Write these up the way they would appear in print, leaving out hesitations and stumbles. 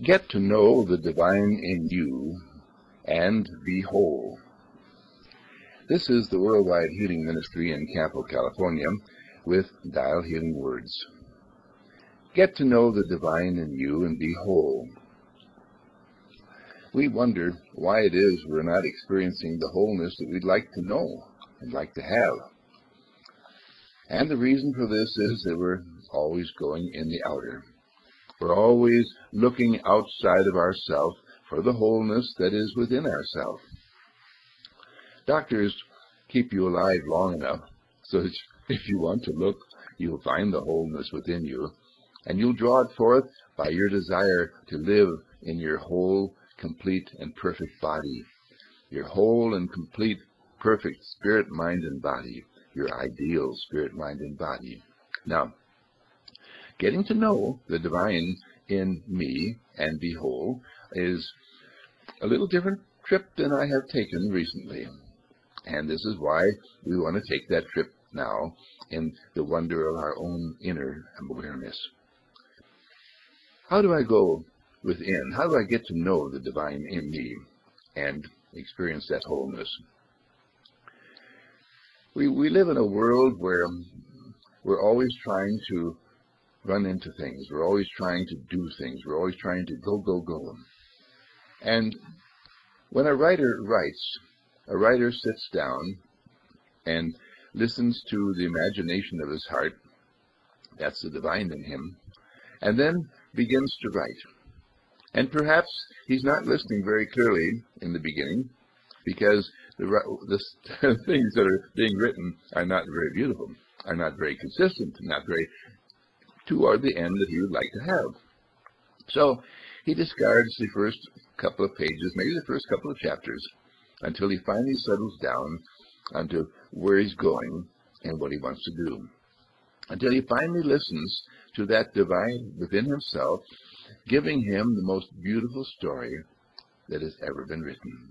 Get to know the divine in you and be whole. This is the Worldwide Healing Ministry in Campo, California, with Dial Healing Words. Get to know the divine in you and be whole. We wonder why it is we're not experiencing the wholeness that we'd like to know and like to have. And the reason for this is that we're always going in the outer. We're always looking outside of ourselves for the wholeness that is within ourselves. Doctors keep you alive long enough so that if you want to look, you'll find the wholeness within you, and you'll draw it forth by your desire to live in your whole, complete, and perfect body, your whole and complete, perfect spirit, mind, and body, your ideal spirit, mind, and body. Now, getting to know the divine in me and be whole is a little different trip than I have taken recently. And this is why we want to take that trip now in the wonder of our own inner awareness. How do I go within? How do I get to know the divine in me and experience that wholeness? We live in a world where we're always trying to run into things. We're always trying to do things. We're always trying to go. And when a writer writes, a writer sits down and listens to the imagination of his heart, that's the divine in him, and then begins to write. And perhaps he's not listening very clearly in the beginning because the things that are being written are not very beautiful, are not very consistent, not very toward the end that he would like to have. So he discards the first couple of pages, maybe the first couple of chapters, until he finally settles down onto where he's going and what he wants to do. Until he finally listens to that divine within himself, giving him the most beautiful story that has ever been written.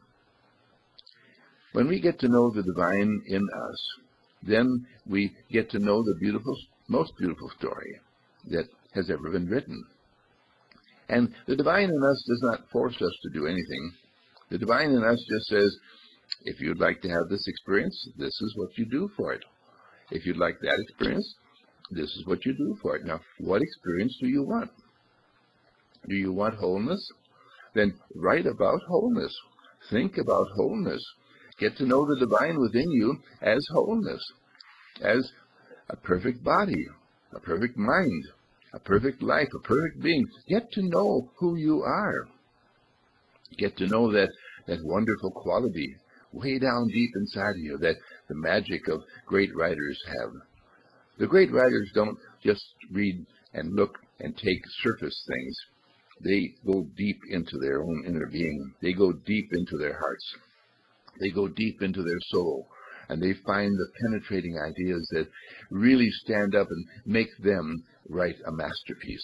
When we get to know the divine in us, then we get to know the most beautiful story that has ever been written. And the divine in us does not force us to do anything. The divine in us just says, if you'd like to have this experience, this is what you do for it. If you'd like that experience, this is what you do for it. Now, what experience do you want? Do you want wholeness? Then write about wholeness. Think about wholeness. Get to know the divine within you as wholeness, as a perfect body, a perfect mind, a perfect life, a perfect being. Get to know who you are. Get to know that wonderful quality way down deep inside of you, that the magic of great writers have. The great writers don't just read and look and take surface things. They go deep into their own inner being. They go deep into their hearts. They go deep into their soul. And they find the penetrating ideas that really stand up and make them write a masterpiece.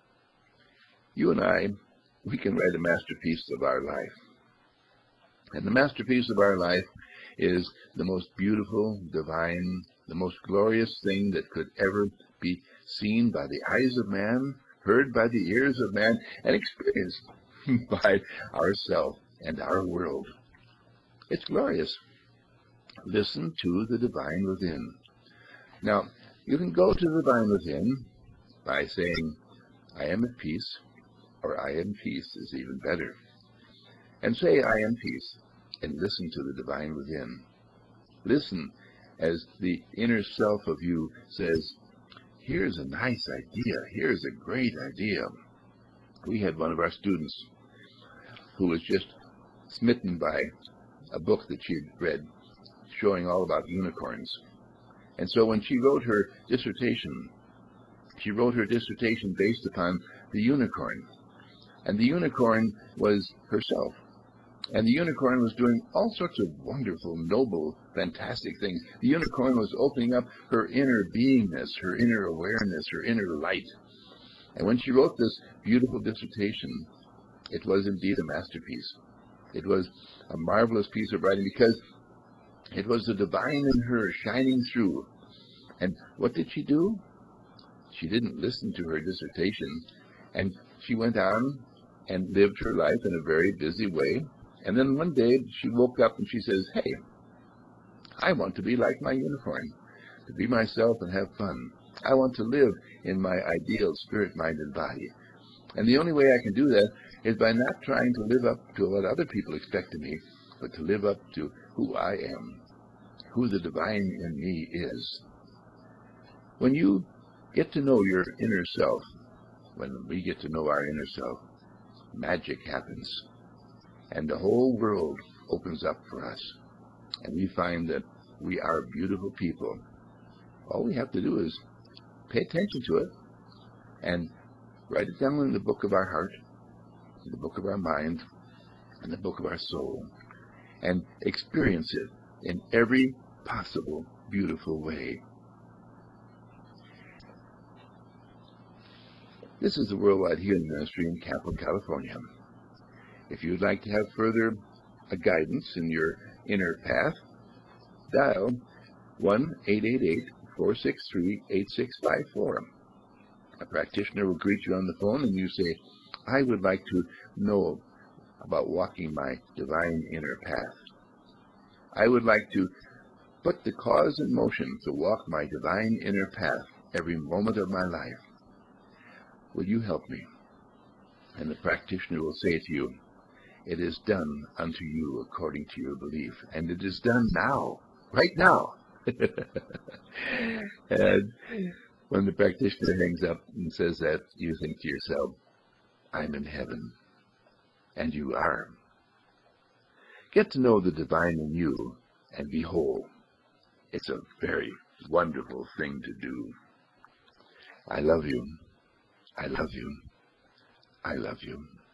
You and I, we can write a masterpiece of our life. And the masterpiece of our life is the most beautiful, divine, the most glorious thing that could ever be seen by the eyes of man, heard by the ears of man, and experienced by ourselves and our world. It's glorious. Listen to the divine within. Now, you can go to the divine within by saying, I am at peace, or I am peace is even better. And say, I am peace, and listen to the divine within. Listen as the inner self of you says, here's a nice idea, here's a great idea. We had one of our students who was just smitten by a book that she'd read showing all about unicorns. And so when she wrote her dissertation based upon the unicorn. And the unicorn was herself. And the unicorn was doing all sorts of wonderful, noble, fantastic things. The unicorn was opening up her inner beingness, her inner awareness, her inner light. And when she wrote this beautiful dissertation, it was indeed a masterpiece. It was a marvelous piece of writing because it was the divine in her shining through. And what did she do? She didn't listen to her dissertation, and she went on and lived her life in a very busy way. And then one day she woke up and she says, hey, I want to be like my unicorn, to be myself and have fun. I want to live in my ideal spirit-minded body. And the only way I can do that is by not trying to live up to what other people expect of me, but to live up to who I am, who the divine in me is. When you get to know your inner self, when we get to know our inner self, magic happens, and the whole world opens up for us, and we find that we are beautiful people. All we have to do is pay attention to it and write it down in the book of our heart, in the book of our mind, in the book of our soul, and experience it in every possible beautiful way. This is the Worldwide Healing Ministry in Capitol, California. If you'd like to have further guidance in your inner path, dial 1-888-463-8654. A practitioner will greet you on the phone and you say, I would like to know about walking my divine inner path. I would like to put the cause in motion to walk my divine inner path every moment of my life. Will you help me? And the practitioner will say to you, it is done unto you according to your belief. And it is done now, right now. And when the practitioner hangs up and says that, you think to yourself, I'm in heaven. And you are. Get to know the divine in you and be whole. It's a very wonderful thing to do. I love you. I love you. I love you.